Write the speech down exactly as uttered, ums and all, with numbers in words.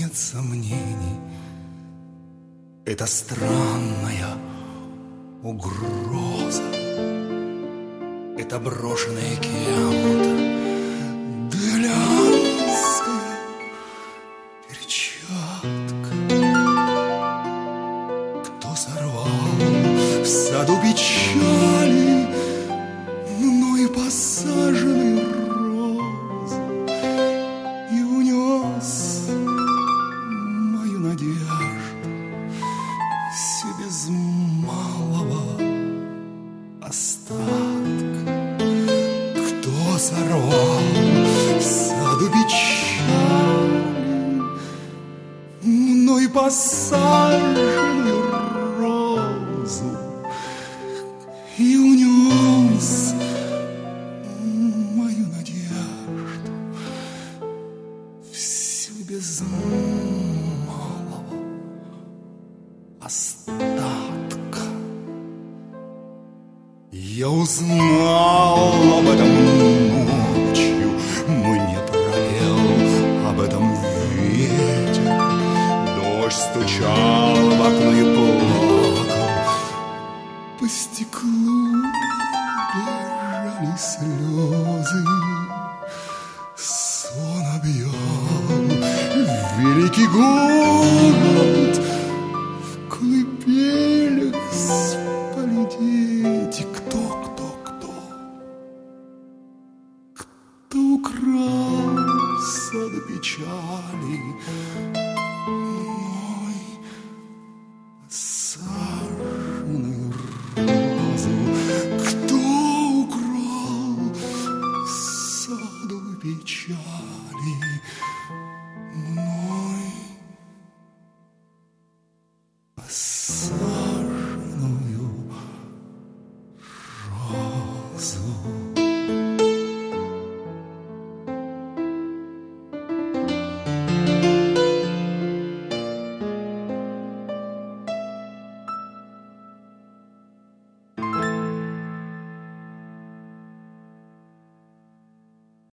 нет сомнений, это странная угроза, это брошенная кем-то делянская перчатка. Кто сорвал в саду печали мной посаженный розы и унес мою надежду все без малого остатка. Кто сорвал в саду печали мной посаженную розу и унес мою надежду всю без малого остатка. Я узнал об этом ночью, мой не пролил об этом ветер. Дождь стучал в окно и плакал, по стеклу бежали слезы. Сон объял великий город, в колыбелях спали дети. Кто, кто, кто? Кто украл саду печали мой посаженную розу? Кто украл саду печали